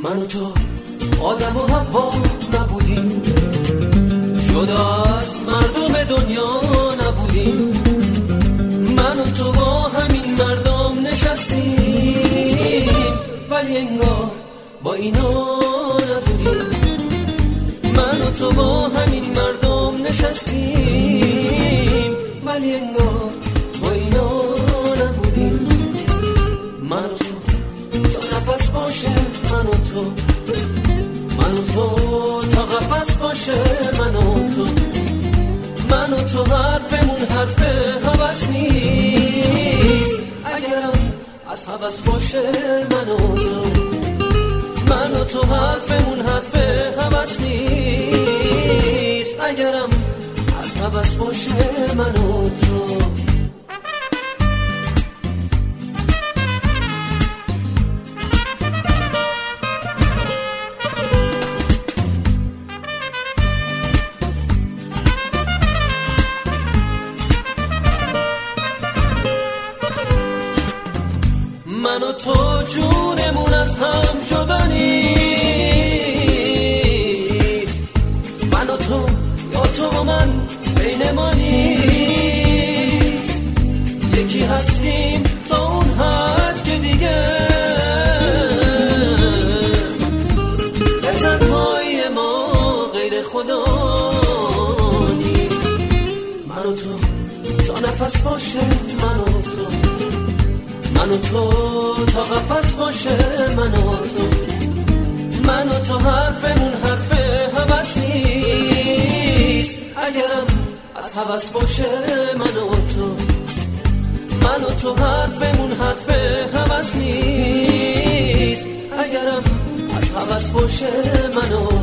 من و تو آدم و حوا نبودیم، جدا از مردم دنیا نبودیم. من و تو با همین مردم نشستیم، ولی انگار با اینا نبودیم. من و تو با همین مردم نشستیم، ولی انگار با اینا نبودیم. من و تو تا نفس باشه، من و تو، من و تو تا قفس باشه، من و تو، من و تو حرفمون حرف هوس نیست. اگرم از هوس باشه، من و تو، من و تو حرفمون حرف هوس نیست. اگرم از هوس باشه، من و تو. من و تو جونمون از هم جدا نیست. من و تو یا تو و من بین ما نیست. یکی هستیم تا اون حد که دیگه به تنهایی ما غیر خدا نیست. من و تو تا نفس باشه، من و تو، من و تو تا قفس باشه، من و تو، من و تو حرفمون حرف هوس نیست. اگرم از هوس باشه، من و تو، من و تو حرفمون حرف هوس نیست. اگرم از هوس باشه، من و